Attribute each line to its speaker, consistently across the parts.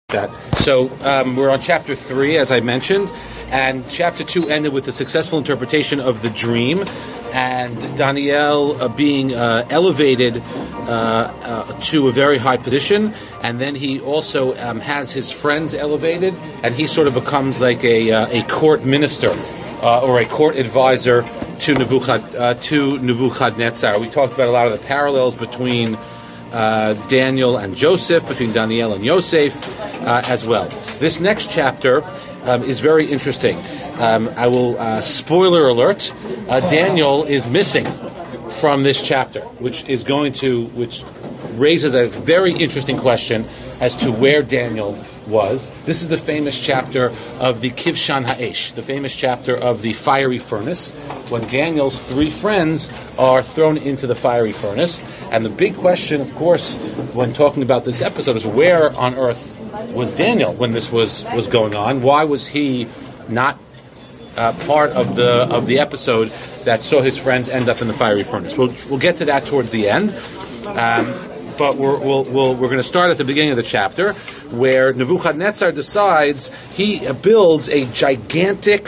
Speaker 1: that. So we're on chapter 3, as I mentioned, and chapter 2 ended with the successful interpretation of the dream, and Daniel being elevated to a very high position, and then he also has his friends elevated, and he sort of becomes like a court minister or a court advisor to Nebuchadnezzar. We talked about a lot of the parallels between Daniel and Joseph, between Daniel and Yosef as well. This next chapter is very interesting. I will, spoiler alert, Daniel is missing from this chapter, which raises a very interesting question as to where Daniel was. This is the famous chapter of the Kivshan Ha'esh, the famous chapter of the fiery furnace, when Daniel's 3 friends are thrown into the fiery furnace. And the big question, of course, when talking about this episode is where on earth was Daniel when this was going on? Why was he not part of the episode that saw his friends end up in the fiery furnace? We'll get to that towards the end. But we're going to start at the beginning of the chapter, where Nebuchadnezzar decides he builds a gigantic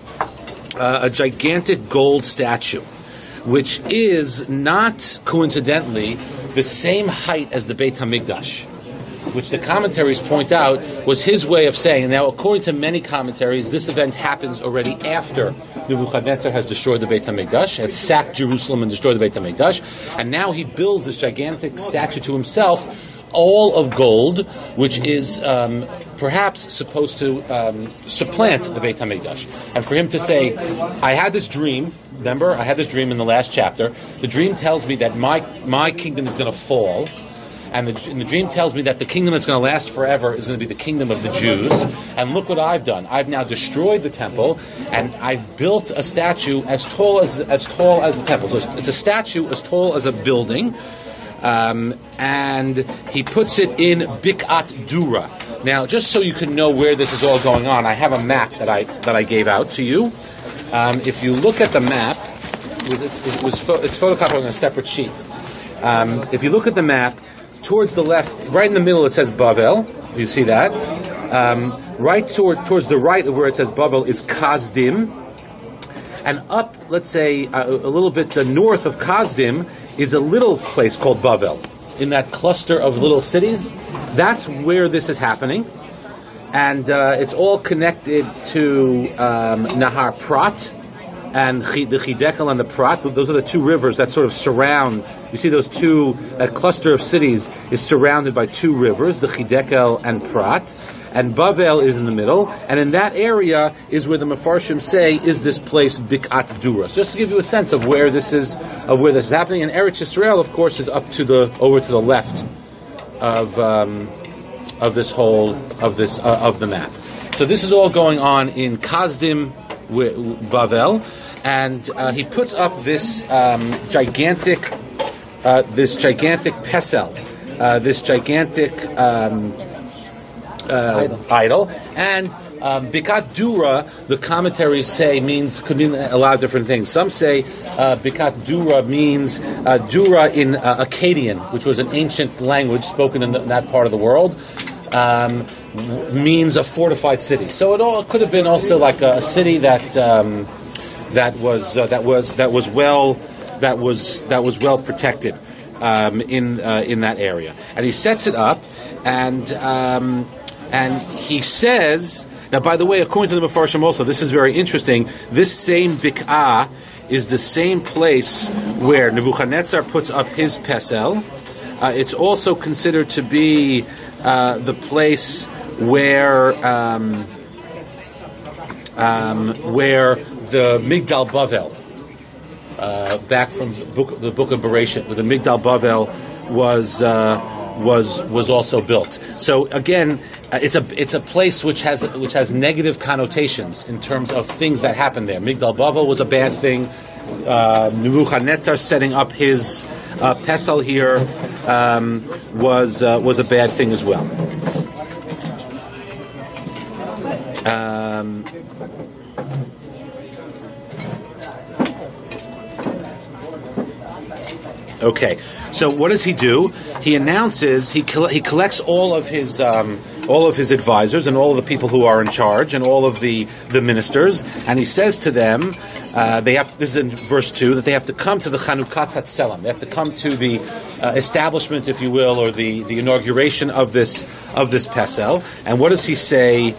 Speaker 1: gold statue, which is not coincidentally the same height as the Beit HaMikdash, which the commentaries point out was his way of saying. Now, according to many commentaries, this event happens already after Nebuchadnezzar has destroyed the Beit HaMikdash, had sacked Jerusalem and destroyed the Beit HaMikdash, and now he builds this gigantic statue to himself, all of gold, which is perhaps supposed to supplant the Beit HaMikdash. And for him to say, I had this dream, remember, I had this dream in the last chapter, the dream tells me that my kingdom is going to fall, and the dream tells me that the kingdom that's going to last forever is going to be the kingdom of the Jews. And look what I've done. I've now destroyed the temple, and I've built a statue as tall as the temple. So it's a statue as tall as a building, and he puts it in Bikat Dura. Now, just so you can know where this is all going on, I have a map that I gave out to you. If you look at the map, it's photocopied on a separate sheet. If you look at the map, towards the left, right in the middle, it says Bavel. You see that? Right towards the right of where it says Bavel is Kazdim. And up, let's say, a little bit to north of Kazdim is a little place called Bavel. In that cluster of little cities, that's where this is happening. And it's all connected to Nahar Prat and the Chidekel and the Prat. Those are the 2 rivers that sort of surround. You see that cluster of cities is surrounded by 2 rivers, the Chidekel and Prat, and Bavel is in the middle, and in that area is where the Mefarshim say is this place Bikat Dura. So just to give you a sense of where this is happening, and Eretz Yisrael, of course, is over to the left of the map. So this is all going on in Kazdim, Bavel, and he puts up this gigantic pesel, this gigantic idol, and Bikat Dura, the commentaries say could mean a lot of different things. Some say Bikat Dura means Dura in Akkadian, which was an ancient language spoken in that part of the world. Means a fortified city. So it could have been also like a city that was well protected in that area. And he sets it up, and he says. Now, by the way, according to the Mefarshim also, this is very interesting. This same Bik'ah is the same place where Nebuchadnezzar puts up his pesel. It's also considered to be the place where the Migdal Bavel, back from the book of Bereshit, where the Migdal Bavel was also built. So again, it's a place which has negative connotations in terms of things that happened there. Migdal Bavel was a bad thing. Nebuchadnezzar setting up his pesel here was a bad thing as well. Okay, so what does he do? He announces he collects all of his advisors and all of the people who are in charge and all of the ministers, and he says to them, this is in verse 2, that they have to come to the Chanukat Hatzelam. They have to come to the establishment, if you will, or the inauguration of this Pesel. And what does he say?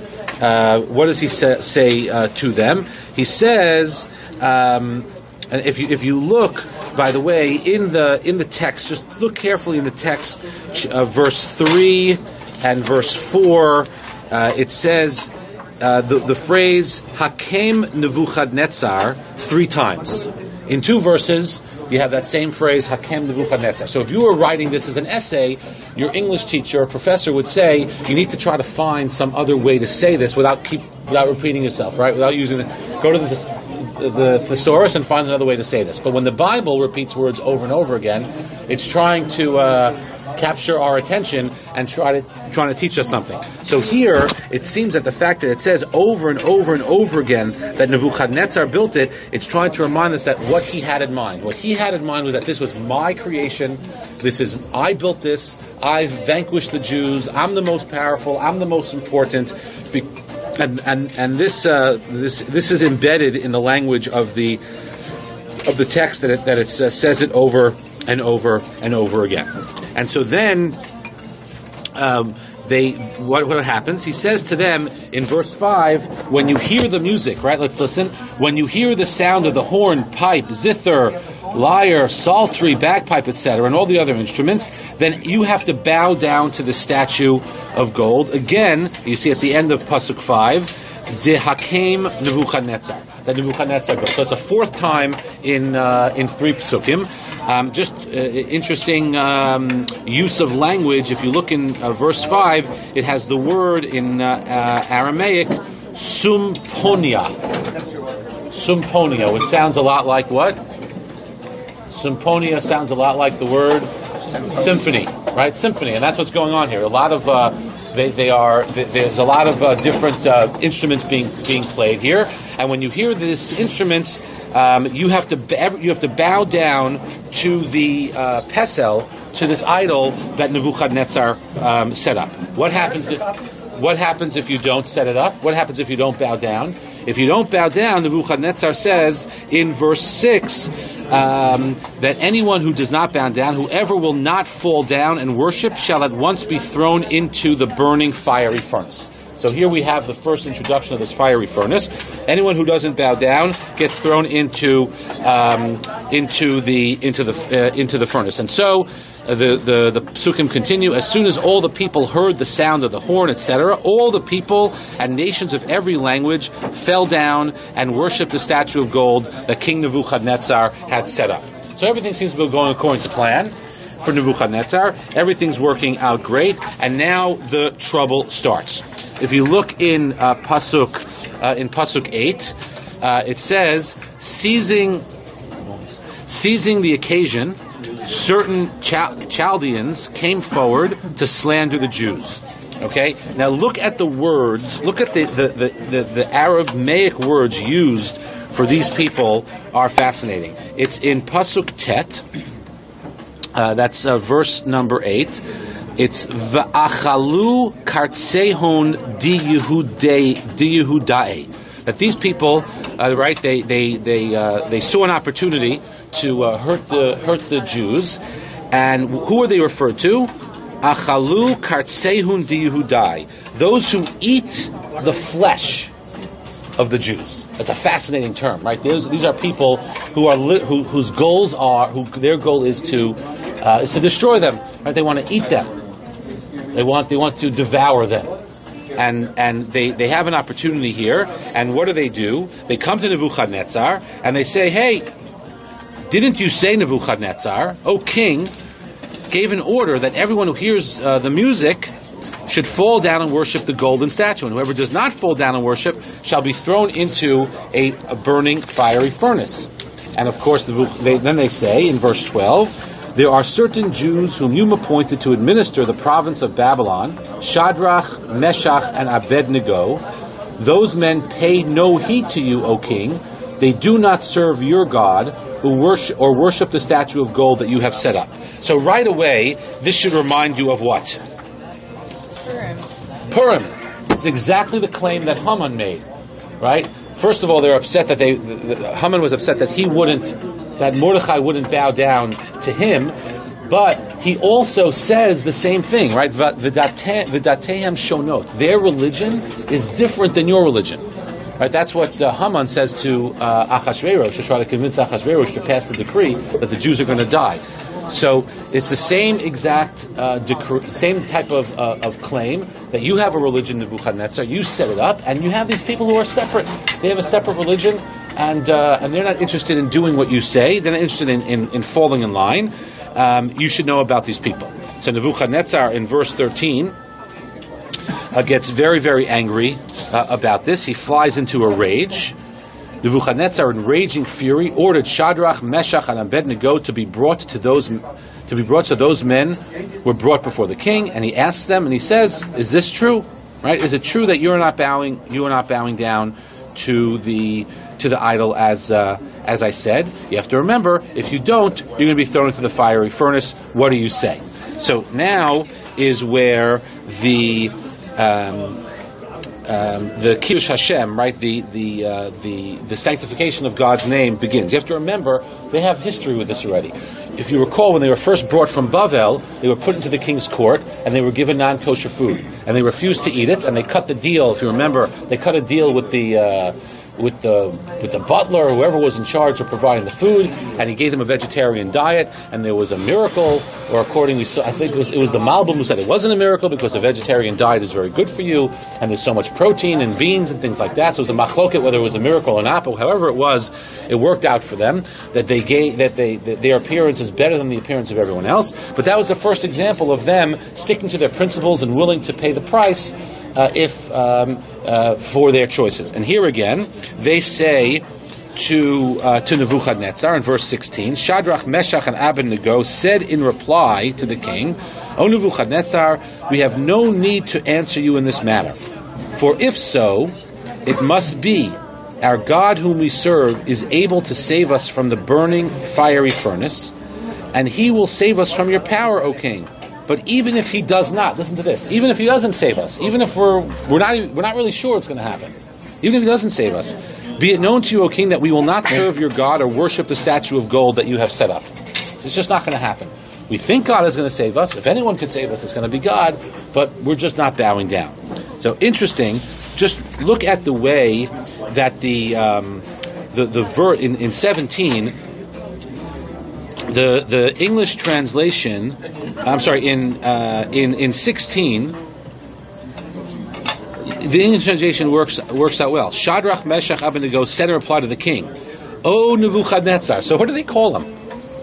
Speaker 1: Say to them? He says, and if you look, by the way, in the text, just look carefully in the text, verse 3 and verse 4, it says the phrase Hakem Nebuchadnezzar 3 times. In 2 verses, you have that same phrase Hakem Nebuchadnezzar. So if you were writing this as an essay, your English teacher or professor would say you need to try to find some other way to say this without repeating yourself, right? Without using go to the thesaurus and find another way to say this. But when the Bible repeats words over and over again, it's trying to capture our attention and trying to teach us something. So here, it seems that the fact that it says over and over and over again that Nebuchadnezzar built it, it's trying to remind us that what he had in mind. What he had in mind was that this was my creation. I built this. I've vanquished the Jews. I'm the most powerful. I'm the most important. And this is embedded in the language of the text that it says it over and over and over again. And so then what happens? He says to them in verse 5, when you hear the music, right? Let's listen. When you hear the sound of the horn, pipe, zither, lyre, psaltery, bagpipe, etc., and all the other instruments, then you have to bow down to the statue of gold. Again, you see at the end of Pasuk 5, De Hakem Nebuchadnezzar, that Nebuchadnezzar built. So it's a 4th time in 3 psukim. Interesting use of language. If you look in verse 5, it has the word in Aramaic, sumponia. Sumponia, which sounds a lot like what? Symponia sounds a lot like the word symphony, right? Symphony, and that's what's going on here. A lot of there's a lot of different instruments being played here, and when you hear this instrument, you have to bow down to the pesel, to this idol that Nebuchadnezzar set up. What happens if you don't set it up? What happens if you don't bow down? If you don't bow down, Nebuchadnezzar says in verse 6 that anyone who does not bow down, whoever will not fall down and worship, shall at once be thrown into the burning fiery furnace. So here we have the first introduction of this fiery furnace. Anyone who doesn't bow down gets thrown into the furnace. And so the psukim continue. As soon as all the people heard the sound of the horn, etc., all the people and nations of every language fell down and worshipped the statue of gold that King Nebuchadnezzar had set up. So everything seems to be going according to plan for Nebuchadnezzar. Everything's working out great, and now the trouble starts. If you look in Pasuk 8, it says, seizing the occasion, certain Chaldeans came forward to slander the Jews. Okay, now look at the words. Look at the Aramaic words used for these people are fascinating. It's in Pasuk Tet. That's verse number 8. It's va'achalu kartsehon di Yehudae. That these people, right? They saw an opportunity to hurt the Jews, and who are they referred to? Achalu kartsehun di Yehudae. Those who eat the flesh of the Jews. That's a fascinating term, right? These are people whose goals are their goal is to destroy them. Right? They want to eat them. They want to devour them. And they have an opportunity here. And what do? They come to Nebuchadnezzar and they say, "Hey, didn't you say, Nebuchadnezzar, O king, gave an order that everyone who hears the music should fall down and worship the golden statue, and whoever does not fall down and worship shall be thrown into a burning fiery furnace." And of course, then they say in verse 12, there are certain Jews whom you appointed to administer the province of Babylon, Shadrach, Meshach, and Abednego. Those men pay no heed to you, O king. They do not serve your God, who worship the statue of gold that you have set up. So right away, this should remind you of what? Purim is exactly the claim that Haman made, right? First of all, they're upset that Haman was upset that Mordechai wouldn't bow down to him, but he also says the same thing, right? V'datehem shonot. Their religion is different than your religion. Right, that's what Haman says to Achashverosh to try to convince Achashverosh to pass the decree that the Jews are going to die. So it's the same exact decree, same type of claim that you have a religion, Nebuchadnezzar. You set it up, and you have these people who are separate. They have a separate religion, and they're not interested in doing what you say. They're not interested in falling in line. You should know about these people. So Nebuchadnezzar in verse 13. Gets very, very angry about this. He flies into a rage. Nebuchadnezzar, in raging fury, ordered Shadrach, Meshach, and Abednego to be brought to those men were brought before the king, and he asks them, and he says, "Is this true? Right? Is it true that you are not bowing down to the idol as I said? You have to remember, if you don't, you're going to be thrown into the fiery furnace. What do you say?" So now is where the Kiddush Hashem, right? The sanctification of God's name begins. You have to remember they have history with this already. If you recall, when they were first brought from Bavel, they were put into the king's court and they were given non-kosher food, and they refused to eat it. And they cut the deal. If you remember, they cut a deal with the butler or whoever was in charge of providing the food, and he gave them a vegetarian diet, and there was a miracle, or accordingly, so I think it was the Malbim who said it wasn't a miracle because a vegetarian diet is very good for you, and there's so much protein and beans and things like that. So it was a machloket whether it was a miracle or not, but however it was, it worked out for them that their appearance is better than the appearance of everyone else. But that was the first example of them sticking to their principles and willing to pay the price for their choices. And here again, they say to Nebuchadnezzar in verse 16, Shadrach, Meshach, and Abednego said in reply to the king, "O Nebuchadnezzar, we have no need to answer you in this matter. For if so, it must be our God whom we serve is able to save us from the burning fiery furnace, and he will save us from your power, O king. But even if he does not, listen to this, even if he doesn't save us, even if we're not really sure it's going to happen, even if he doesn't save us, be it known to you, O king, that we will not serve your God or worship the statue of gold that you have set up." So it's just not going to happen. We think God is going to save us. If anyone could save us, it's going to be God, but we're just not bowing down. So interesting. Just look at the way that the in 17. The English translation, I'm sorry, in 16, the English translation works out well. Shadrach, Meshach, Abednego said in reply to the king, "O Nebuchadnezzar." So what do they call him?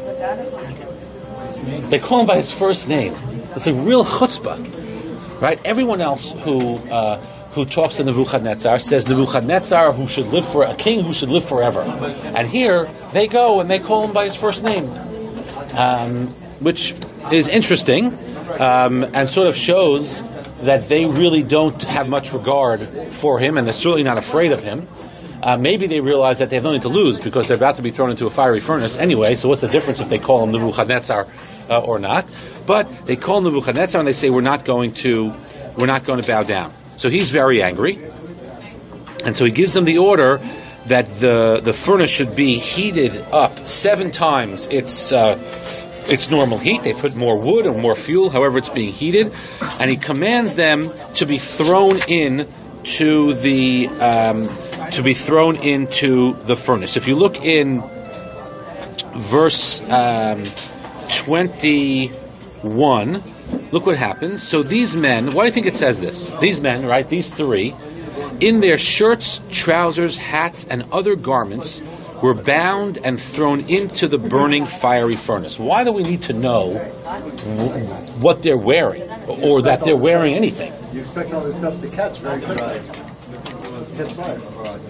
Speaker 1: They call him by his first name. It's a real chutzpah, right? Everyone else who talks to Nebuchadnezzar says Nebuchadnezzar, who should live for a king who should live forever. And here they go and they call him by his first name. Which is interesting and sort of shows that they really don't have much regard for him, and they're certainly not afraid of him. Maybe they realize that they have nothing to lose because they're about to be thrown into a fiery furnace anyway, so what's the difference if they call him Nebuchadnezzar or not? But they call him Nebuchadnezzar and they say, we're not going to bow down. So he's very angry, and so he gives them the order that the furnace should be heated up 7 times its normal heat. They put more wood or more fuel, however it's being heated, and he commands them to be thrown into the furnace. If you look in verse 21, look what happens. So these men, why do you think it says this? These men, right? These 3. In their shirts, trousers, hats, and other garments were bound and thrown into the burning fiery furnace. Why do we need to know what they're wearing, or that they're wearing anything?
Speaker 2: You expect all this stuff to catch very quickly. Catch fire.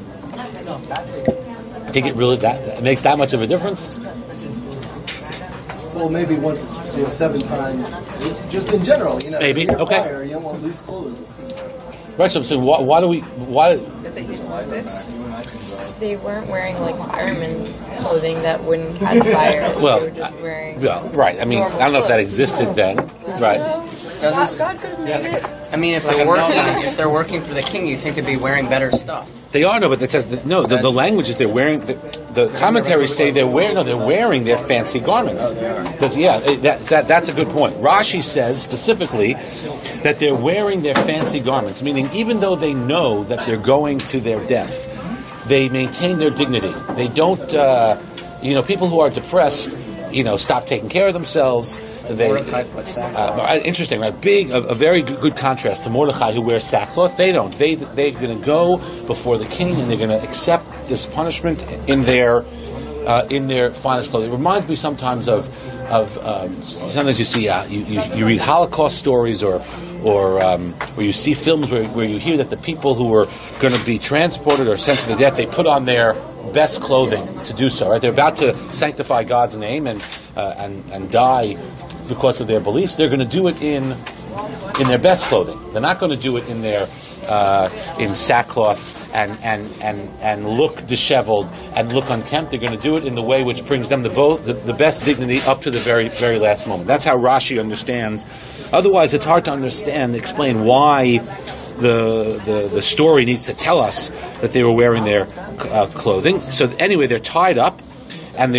Speaker 1: I think it makes that much of a difference?
Speaker 2: Well, maybe once it's 7 times, just in general,
Speaker 1: Maybe, okay.
Speaker 2: Fire, you don't want loose clothes.
Speaker 1: Right, so I'm saying, why?
Speaker 3: They weren't wearing fireman clothing that wouldn't catch fire.
Speaker 1: Well,
Speaker 3: they were just wearing
Speaker 1: right. I mean, I don't know if that existed then, right?
Speaker 3: God could have made it.
Speaker 4: I mean, if they're working for the king, you'd think they'd be wearing better stuff.
Speaker 1: They are, no, but it says no. The language is they're wearing. The commentaries say they're wearing their fancy garments. That's a good point. Rashi says specifically that they're wearing their fancy garments, meaning even though they know that they're going to their death, they maintain their dignity. They don't. People who are depressed, stop taking care of themselves.
Speaker 4: Mordechai put sackcloth.
Speaker 1: Interesting, right? A very good contrast to Mordechai, who wears sackcloth. They don't. They're going to go before the king, and they're going to accept this punishment in their finest clothing. It reminds me sometimes of sometimes you see you read Holocaust stories or you see films where you hear that the people who were going to be transported or sent to the death, they put on their best clothing to do so. Right? They're about to sanctify God's name and die because of their beliefs. They're going to do it in their best clothing. They're not going to do it in their in sackcloth and look disheveled and look unkempt. They're going to do it in the way which brings them the best dignity up to the very, very last moment. That's how Rashi understands. Otherwise, it's hard to explain why the story needs to tell us that they were wearing their clothing. So anyway, they're tied up and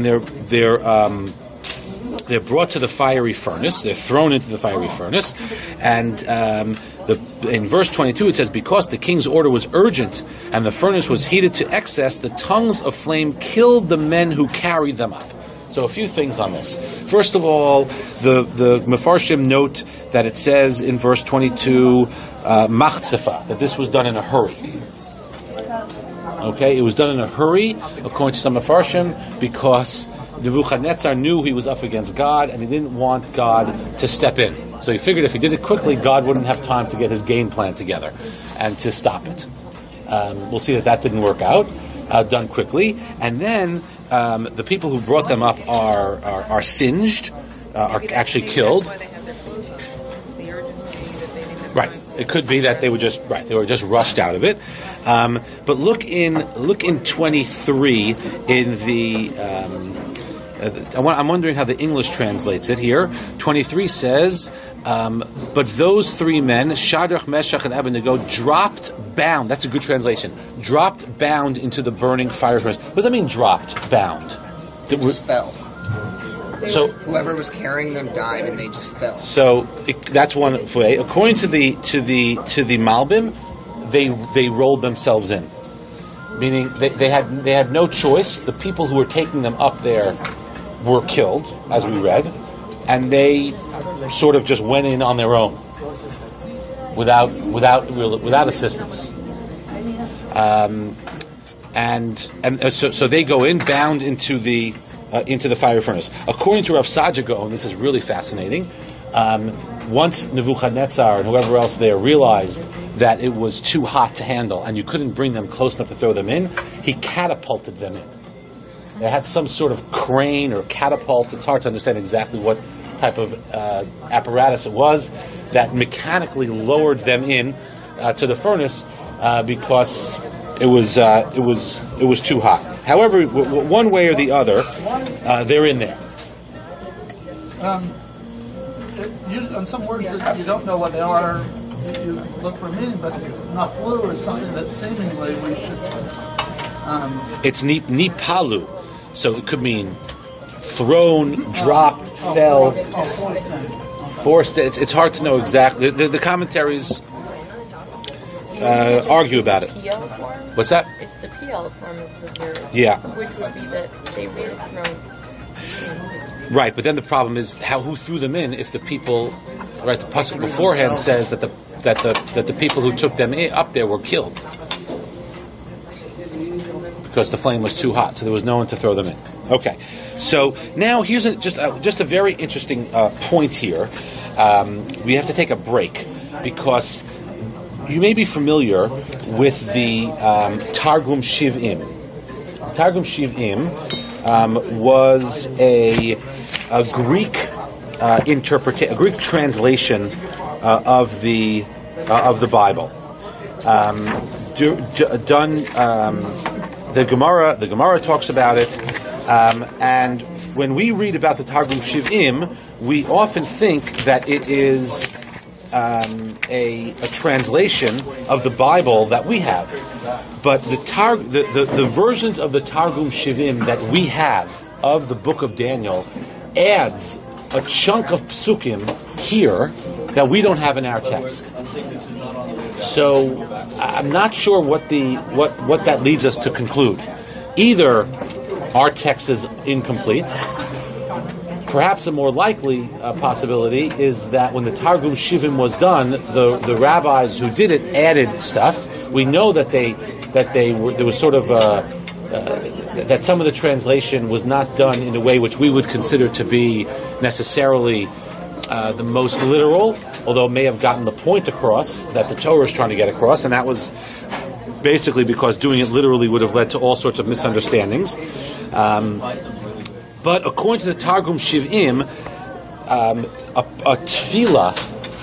Speaker 1: they're brought to the fiery furnace. They're thrown into the fiery furnace, and in verse 22 it says, because the king's order was urgent and the furnace was heated to excess, the tongues of flame killed the men who carried them up. So a few things on this. First of all, the Mefarshim note that it says in verse 22, machzefa, that this was done in a hurry. Okay, it was done in a hurry, according to some Mefarshim, because Nebuchadnezzar knew he was up against God, and he didn't want God to step in. So he figured if he did it quickly, God wouldn't have time to get his game plan together and to stop it. We'll see that didn't work out, done quickly. And then the people who brought them up are singed, are actually killed. Right. It could be that they were just rushed out of it. But look in 23 in the. I'm wondering how the English translates it here. 23 says, but those three men, Shadrach, Meshach, and Abednego, dropped bound. That's a good translation. Dropped bound into the burning fire furnace. What does that mean, dropped bound?
Speaker 4: They just fell.
Speaker 1: So
Speaker 4: whoever was carrying them died, and they just fell.
Speaker 1: So that's one way. According to the Malbim, they rolled themselves in, meaning they had no choice. The people who were taking them up there were killed, as we read, and they sort of just went in on their own, without assistance. So they go in bound into the fire furnace. According to Rav Saadia Gaon, this is really fascinating. Once Nebuchadnezzar and whoever else there realized that it was too hot to handle and you couldn't bring them close enough to throw them in, he catapulted them in. They had some sort of crane or catapult. It's hard to understand exactly what type of apparatus it was that mechanically lowered them in to the furnace because it was too hot. However, one way or the other, they're in there.
Speaker 5: On some words that you don't know what they are, you look for meaning, but naflu is something that seemingly we should.
Speaker 1: It's nipalu, so it could mean thrown, dropped, fell, forced. It's hard to know exactly. The commentaries argue about it. What's that?
Speaker 3: It's the PL form of the verb.
Speaker 1: Yeah.
Speaker 3: Which would be that they were thrown.
Speaker 1: Right, but then the problem is who threw them in if the people, right? The pasuk beforehand says that the people who took them up there were killed because the flame was too hot, so there was no one to throw them in. Okay, so now here's just a very interesting point here. We have to take a break because you may be familiar with the Targum Shiv'im. Targum Shiv'im was a Greek a Greek translation of the Bible. Done. The Gemara talks about it, and when we read about the Targum Shiv'im, we often think that it is a translation of the Bible that we have. But the versions of the Targum Shiv'im that we have of the book of Daniel adds a chunk of psukim here that we don't have in our text. So I'm not sure what that leads us to conclude. Either our text is incomplete. Perhaps a more likely possibility is that when the Targum Shivim was done, the rabbis who did it added stuff. We know that there was sort of that some of the translation was not done in a way which we would consider to be necessarily the most literal, although it may have gotten the point across that the Torah is trying to get across, and that was basically because doing it literally would have led to all sorts of misunderstandings. But according to the Targum Shiv'im, a tefillah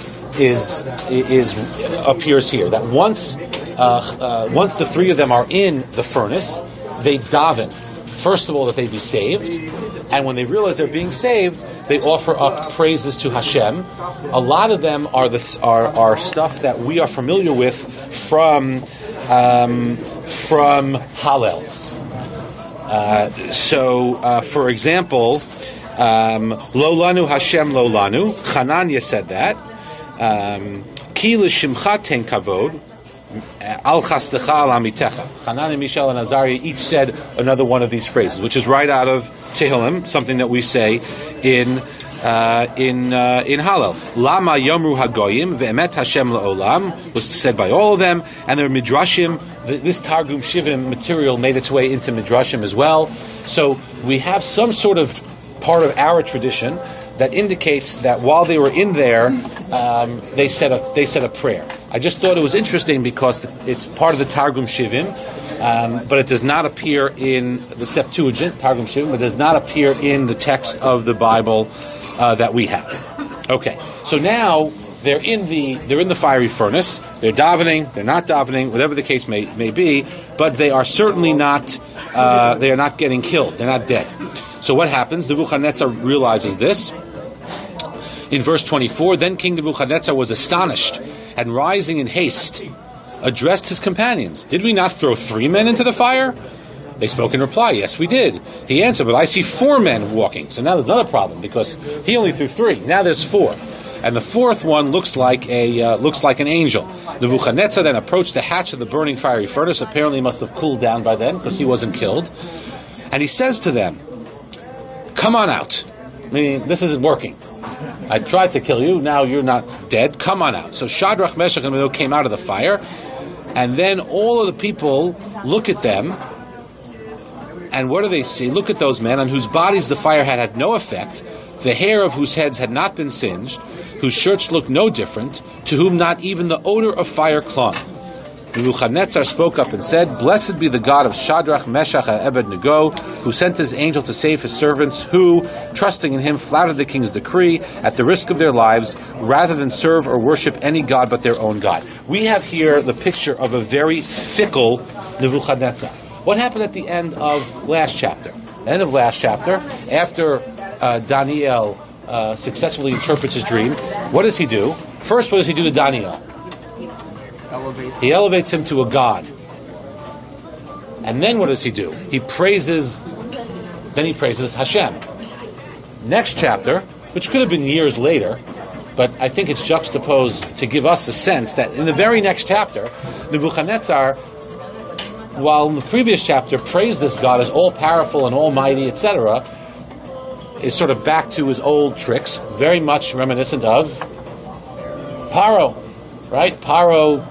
Speaker 1: appears here. That once the three of them are in the furnace, they daven. First of all, that they be saved, and when they realize they're being saved, they offer up praises to Hashem. A lot of them are stuff that we are familiar with from Hallel. For example, Lo lanu Hashem lo lanu. Chananya said that. Ki l'shimcha ten kavod. Al chastecha al amitecha. Hanani, Mishael, and Azariah each said another one of these phrases, which is right out of Tehillim, something that we say in Hallel. Lama yomru hagoyim ve'emet Hashem la'olam was said by all of them, and there are midrashim. This Targum Shivim material made its way into midrashim as well. So we have some sort of part of our tradition that indicates that while they were in there, they said a prayer. I just thought it was interesting because it's part of the Targum Shivim, but it does not appear in the Septuagint, Targum Shivim, but does not appear in the text of the Bible that we have. Okay, so now they're in the fiery furnace. They're davening, they're not davening, whatever the case may be, but they are certainly not. They are not getting killed. They're not dead. So what happens? Nebuchadnezzar realizes this. In verse 24, then King Nebuchadnezzar was astonished, and rising in haste, addressed his companions. Did we not throw 3 men into the fire? They spoke in reply, yes, we did. He answered, but I see 4 men walking. So now there's another problem, because he only threw 3. Now there's 4. And the 4th one looks like an angel. Nebuchadnezzar then approached the hatch of the burning fiery furnace. Apparently he must have cooled down by then, because he wasn't killed. And he says to them, come on out. Meaning, this isn't working. I tried to kill you, now you're not dead, come on out. So Shadrach, Meshach, and Abednego came out of the fire, and then all of the people look at them, and what do they see? Look at those men on whose bodies the fire had no effect, the hair of whose heads had not been singed, whose shirts looked no different, to whom not even the odor of fire clung. Nebuchadnezzar spoke up and said, blessed be the God of Shadrach, Meshach, and Abednego, who sent his angel to save his servants, who, trusting in him, flouted the king's decree at the risk of their lives, rather than serve or worship any god but their own God. We have here the picture of a very fickle Nebuchadnezzar. What happened at the end of last chapter? End of last chapter, after Daniel successfully interprets his dream, what does he do? First, what does he do to Daniel? He elevates him to a god. And then what does he do? He praises Hashem. Next chapter, which could have been years later, but I think it's juxtaposed to give us a sense that in the very next chapter, Nebuchadnezzar, while in the previous chapter praised this God as all-powerful and almighty, etc., is sort of back to his old tricks, very much reminiscent of Paro, right? Paro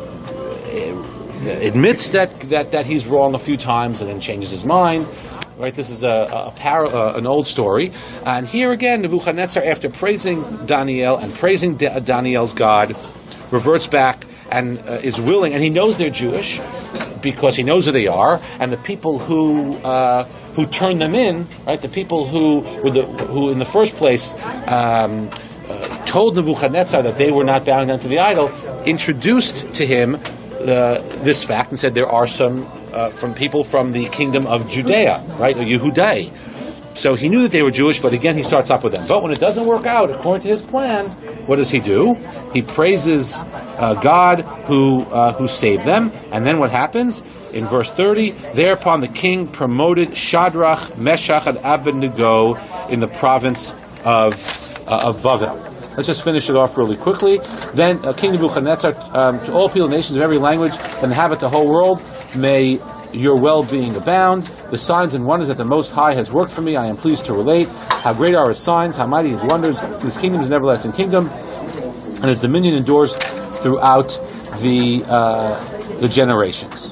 Speaker 1: admits that he's wrong a few times and then changes his mind. Right, this is an old story, and here again, Nebuchadnezzar, after praising Daniel and praising Daniel's God, reverts back and is willing, and he knows they're Jewish because he knows who they are, and the people who turned them in, right, the people who in the first place told Nebuchadnezzar that they were not bowing down to the idol, introduced to him this fact and said there are some from people from the kingdom of Judea, right, or Yehudai. So he knew that they were Jewish, but again, he starts off with them. But when it doesn't work out according to his plan, what does he do? He praises God who saved them. And then what happens? In verse 30, thereupon the king promoted Shadrach, Meshach, and Abednego in the province of Bavel. Let's just finish it off really quickly. Then King Nebuchadnezzar, to all people, nations of every language that inhabit the whole world, may your well-being abound. The signs and wonders that the Most High has worked for me, I am pleased to relate. How great are his signs, how mighty his wonders. His kingdom is an everlasting kingdom, and his dominion endures throughout the generations.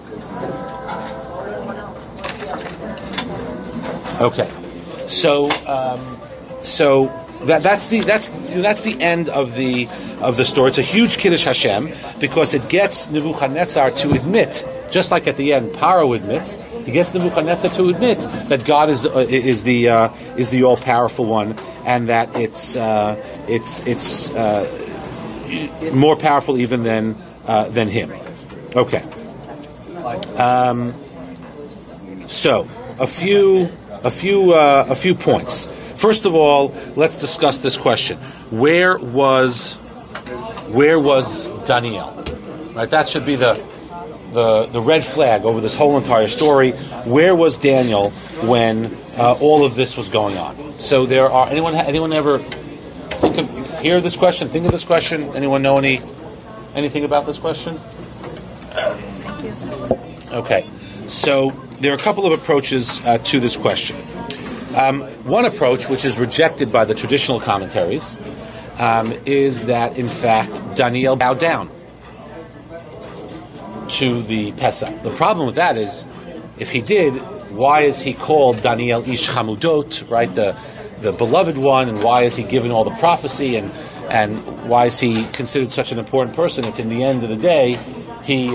Speaker 1: Okay, so that's the end of the story. It's a huge Kiddush Hashem because it gets Nebuchadnezzar to admit, just like at the end, Paro admits. He gets Nebuchadnezzar to admit that God is the all powerful one, and that it's more powerful even than him. Okay. So a few points. First of all, let's discuss this question: Where was Daniel? Right, that should be the red flag over this whole entire story. Where was Daniel when all of this was going on? So there are anyone ever hear this question? Think of this question. Anyone know anything about this question? Okay, so there are a couple of approaches to this question. One approach, which is rejected by the traditional commentaries, is that, in fact, Daniel bowed down to the Pesach. The problem with that is, if he did, why is he called Daniel Ish Chamudot, right, the beloved one, and why is he given all the prophecy, and why is he considered such an important person if, in the end of the day, he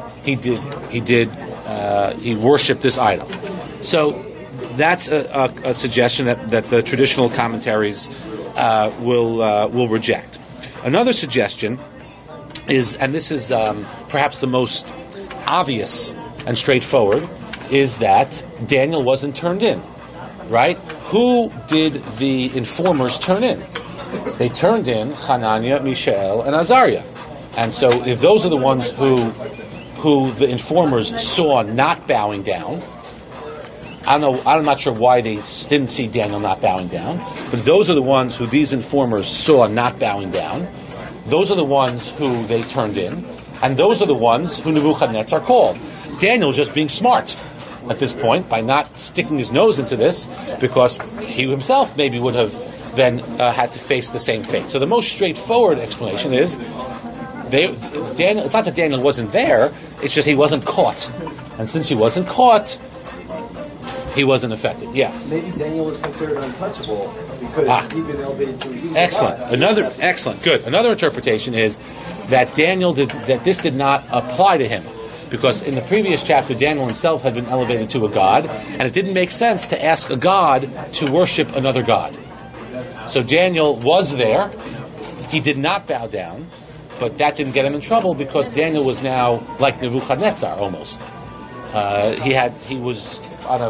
Speaker 1: worshipped this idol? So that's a suggestion that the traditional commentaries will reject. Another suggestion is, and this is perhaps the most obvious and straightforward, is that Daniel wasn't turned in, right? Who did the informers turn in? They turned in Hananiah, Mishael, and Azariah. And so if those are the ones who the informers saw not bowing down, I'm not sure why they didn't see Daniel not bowing down, but those are the ones who these informers saw not bowing down. Those are the ones who they turned in, and those are the ones who Nebuchadnezzar called. Daniel was just being smart at this point by not sticking his nose into this, because he himself maybe would have then had to face the same fate. So the most straightforward explanation is, Daniel. It's not that Daniel wasn't there, it's just he wasn't caught. And since he wasn't caught, he wasn't affected. Yeah.
Speaker 2: Maybe Daniel was considered untouchable because he'd been elevated to a human God.
Speaker 1: Excellent. Good. Another interpretation is that this did not apply to him, because in the previous chapter, Daniel himself had been elevated to a god, and it didn't make sense to ask a god to worship another god. So Daniel was there. He did not bow down, but that didn't get him in trouble because Daniel was now like Nebuchadnezzar almost. He was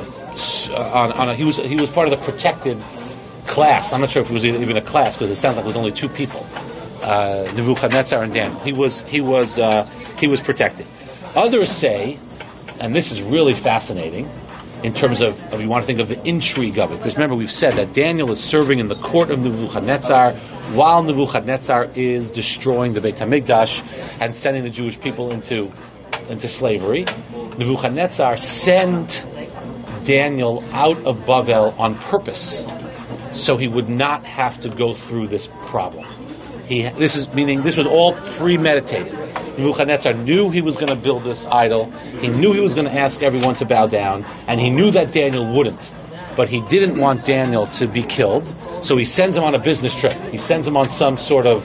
Speaker 1: part of the protected class. I'm not sure if it was even a class, because it sounds like it was only two people, Nebuchadnezzar and Daniel. He was protected. Others say, and this is really fascinating, in terms of you want to think of the intrigue of it, because remember we've said that Daniel is serving in the court of Nebuchadnezzar while Nebuchadnezzar is destroying the Beit HaMikdash and sending the Jewish people into slavery. Nebuchadnezzar sent Daniel out of Bavel on purpose, so he would not have to go through this problem. This was all premeditated. Nebuchadnezzar knew he was going to build this idol. He knew he was going to ask everyone to bow down, and he knew that Daniel wouldn't. But he didn't want Daniel to be killed, so he sends him on a business trip. He sends him on some sort of,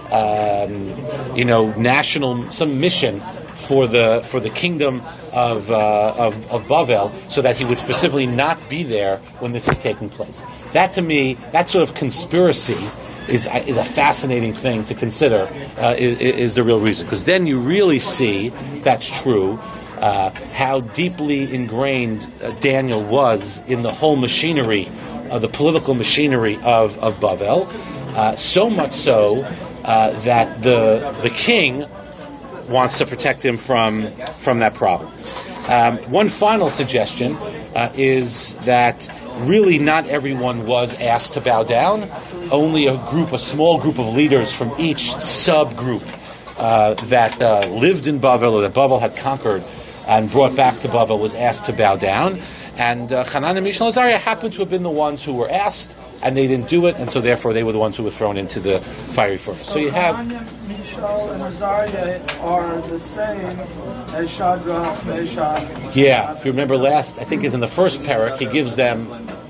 Speaker 1: some mission for the kingdom of Bavel, so that he would specifically not be there when this is taking place. That, to me, that sort of conspiracy is a fascinating thing to consider. Is the real reason, because then you really see that's true. How deeply ingrained Daniel was in the whole machinery the political machinery of Bavel. So much so that the king wants to protect him from that problem. One final suggestion is that really not everyone was asked to bow down. Only a small group of leaders from each subgroup that lived in Bavel, or that Bavel had conquered and brought back to Bavel, was asked to bow down. And Hanan and Mishael and Azariah happened to have been the ones who were asked, and they didn't do it, and so therefore they were the ones who were thrown into the fiery furnace. So you have...
Speaker 5: Mishael and Azariah are the same as Shadrach, Meshach.
Speaker 1: Yeah, if you remember I think it's in the first parak, he gives them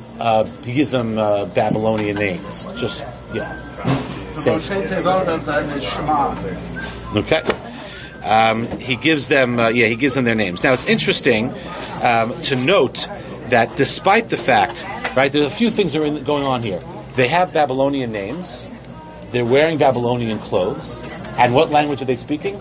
Speaker 1: Babylonian names. Just, yeah.
Speaker 5: The Moshe Tevot of them is Shema.
Speaker 1: Okay. He gives them their names. Now it's interesting to note that despite the fact, right, there's a few things that are going on here. They have Babylonian names, they're wearing Babylonian clothes, and what language are they speaking?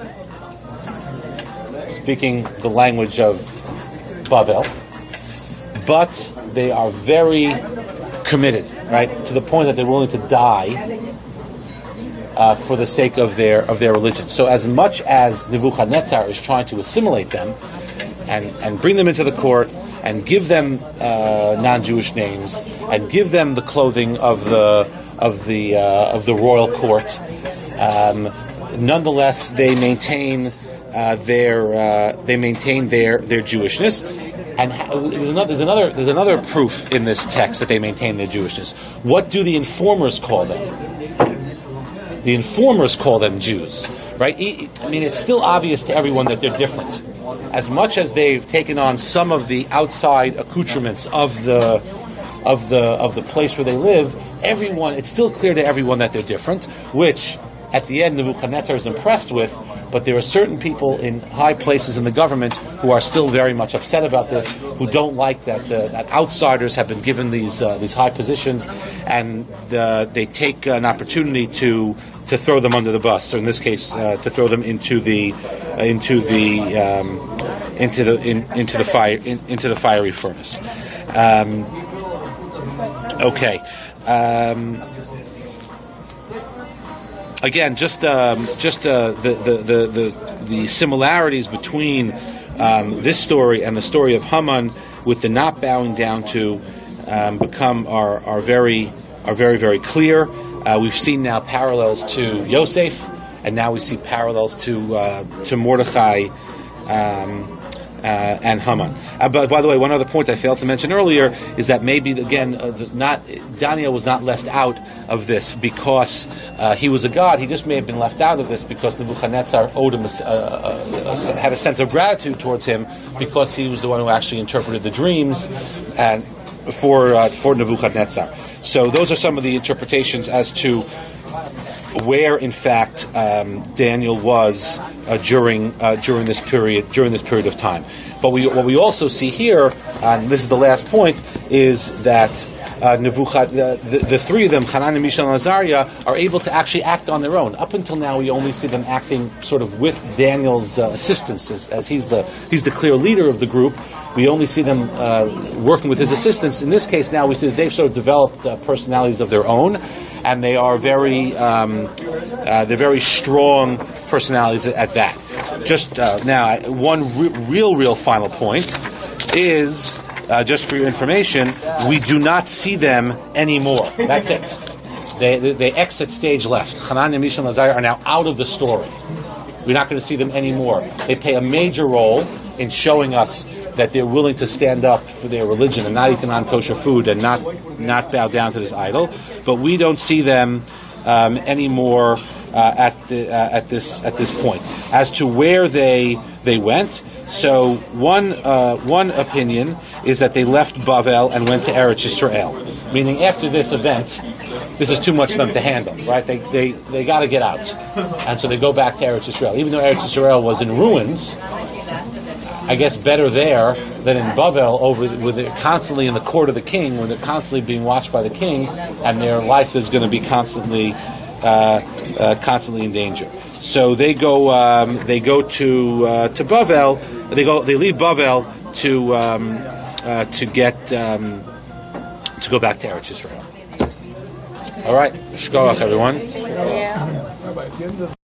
Speaker 1: Speaking the language of Bavel. But they are very committed, right, to the point that they're willing to die for the sake of their religion. So as much as Nebuchadnezzar is trying to assimilate them and bring them into the court and give them non-Jewish names and give them the clothing of the royal court, nonetheless they maintain their Jewishness. And there's another proof in this text that they maintain their Jewishness. What do the informers call them? The informers call them Jews, right? I mean, it's still obvious to everyone that they're different. As much as they've taken on some of the outside accoutrements of the place where they live, it's still clear to everyone that they're different, which at the end Nebuchadnezzar is impressed with, but there are certain people in high places in the government who are still very much upset about this, who don't like that outsiders have been given these high positions, and they take an opportunity to throw them under the bus, or in this case, to throw them into the fiery furnace. Okay. Again, just the similarities between this story and the story of Haman, with the not bowing down to, are very clear. We've seen now parallels to Yosef, and now we see parallels to Mordechai and Haman. But by the way, one other point I failed to mention earlier is that maybe again, Daniel was not left out of this because he was a god. He just may have been left out of this because Nebuchadnezzar owed him had a sense of gratitude towards him, because he was the one who actually interpreted the dreams and for Nebuchadnezzar. So those are some of the interpretations as to where, in fact, Daniel was during this period of time. But what we also see here, and this is the last point, is that the three of them, Hanan, Mishael, and Azariah, are able to actually act on their own. Up until now, we only see them acting sort of with Daniel's assistance, as he's the clear leader of the group. We only see them working with his assistants. In this case, now we see that they've sort of developed personalities of their own, and they are they're very strong personalities at that. Just now, one real final point is, just for your information, we do not see them anymore. That's it. They exit stage left. Hanan and Mishael and Azariah are now out of the story. We're not going to see them anymore. They play a major role in showing us that they're willing to stand up for their religion and not eat non-kosher food and not bow down to this idol. But we don't see them anymore at this point. As to where they went, so one opinion is that they left Bavel and went to Eretz Yisrael, meaning after this event, this is too much for them to handle, right? They got to get out, and so they go back to Eretz Yisrael. Even though Eretz Yisrael was in ruins, I guess better there than in Bavel, where they're constantly in the court of the king, where they're constantly being watched by the king, and their life is going to be constantly in danger. So they go to Bavel. They leave Bavel to to go back to Eretz Yisrael. All right, shkoach everyone.
Speaker 3: Yeah.